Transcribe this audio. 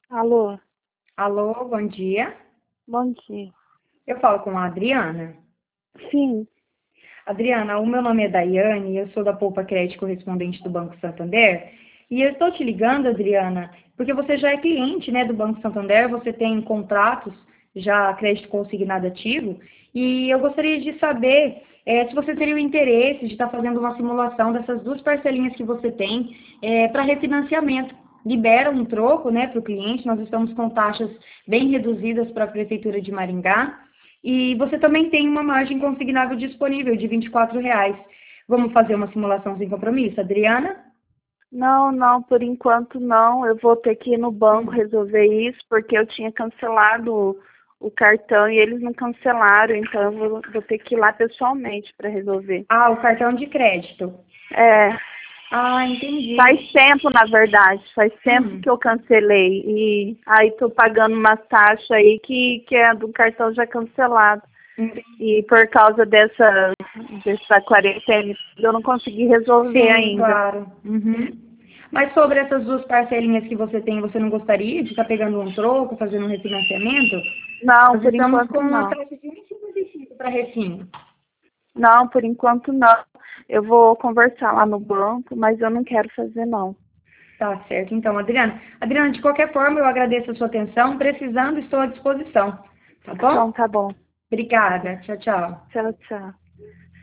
Alô, Alô, bom dia. bom dia. Eu falo com a Adriana. Sim, Adriana, o meu nome é Daiane, eu sou da Poupa Crédito correspondente do Banco Santander. E eu estou te ligando, Adriana, porque você já é cliente, né, do Banco Santander, você tem contratos já crédito consignado ativo, e eu gostaria de saber se você teria o interesse de estar fazendo uma simulação dessas duas parcelinhas que você tem para refinanciamento. Libera um troco, né, para o cliente, nós estamos com taxas bem reduzidas para a Prefeitura de Maringá, e você também tem uma margem consignável disponível de R$ 24. Vamos fazer uma simulação sem compromisso, Adriana? não, por enquanto não. Eu vou ter que ir no banco Hum. resolver isso, porque eu tinha cancelado o cartão e eles não cancelaram, então eu vou ter que ir lá pessoalmente para resolver. Ah, o cartão de crédito. É, Ah, entendi. faz tempo, na verdade, faz tempo Hum, que eu cancelei e aí tô pagando uma taxa aí que é do cartão já cancelado. entendi. E por causa dessa quarentena, eu não consegui resolver Sim, ainda. claro. Uhum. Mas sobre essas duas parcelinhas que você tem, você não gostaria de estar pegando um troco, fazendo um refinanciamento? Não, Nós por estamos com enquanto uma não. taxa de 1,55 para refino. Não, por enquanto não. Eu vou conversar lá no banco, mas eu não quero fazer não. Tá certo, então, Adriana. Adriana, de qualquer forma, eu agradeço a sua atenção. Precisando, estou à disposição. Tá Então bom? tá bom. Obrigada. Tchau, tchau. Tchau, tchau.